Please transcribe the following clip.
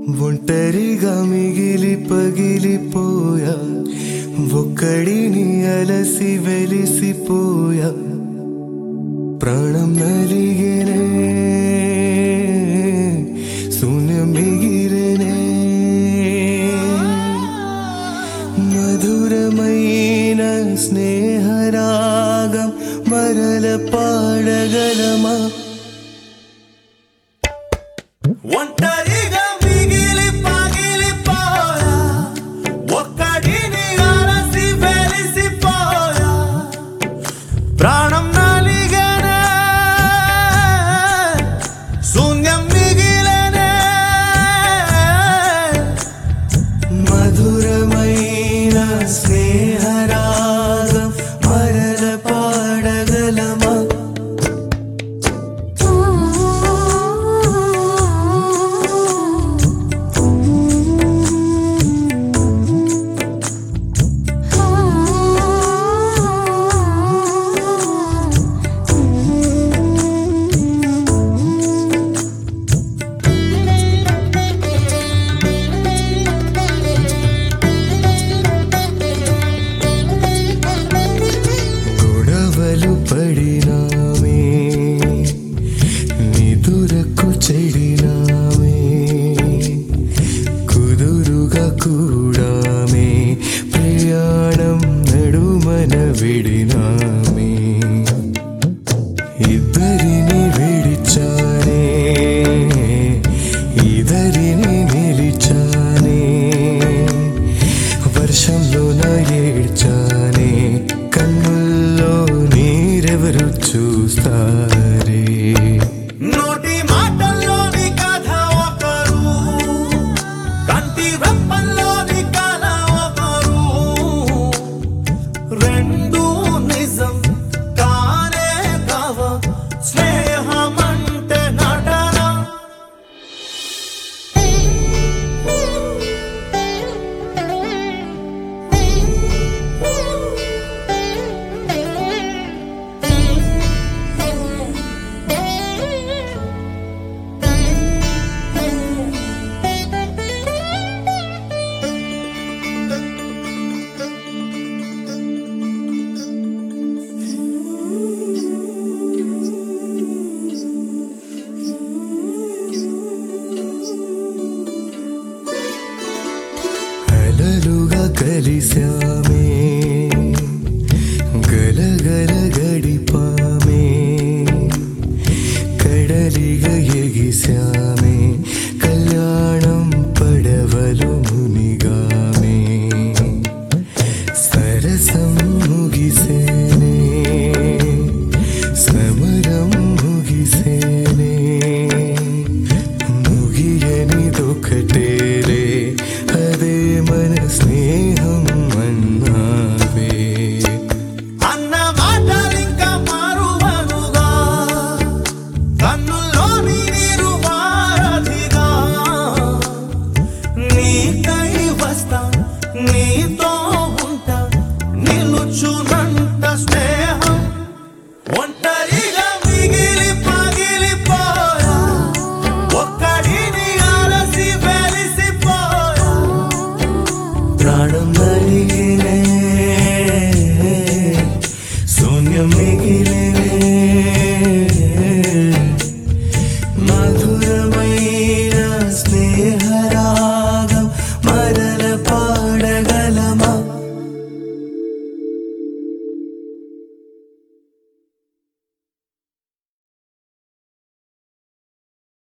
ఒంటరిగా మిగిలి పగిలిపోయా, ఒక్కడిని అలసి వెలిసిపోయా, ప్రాణం నలిగేనే, శూన్యం మిగిలేనే. మధురమైన స్నేహరాగం మరల పాడగలమా? ఒంటరిగా మిగిలి పగిలిపోయా, ఒక్కడిని అలసి వెలిసిపోయా, ప్రాణం నలిగేనే, శూన్యం మిగిలేనే. మధురమైన స్నేహరాగం మరల పాడగలమా? పడినామే, నిదురకు చెడినామే, కుదురుగా కూడామే, ప్రయాణం నడుమన విడినామే. ఇద్దరిని విడిచానే, ఇద్దరిని నిలిచానే, వర్షంలో నా ఏడ్చానే, కన్నుల్లో నీరెవరు చూస్తారే? నోటి మాటల్లోని కథ ఒకరు, కంటి వెప్పల్లోని కథ ఒకరు, రెండు నిజం కానే కవ, స్నేహమంటే నటన. అలలుగా కలిశామే, గలగల గడిపామే, కడలిగా ఎగిశామే.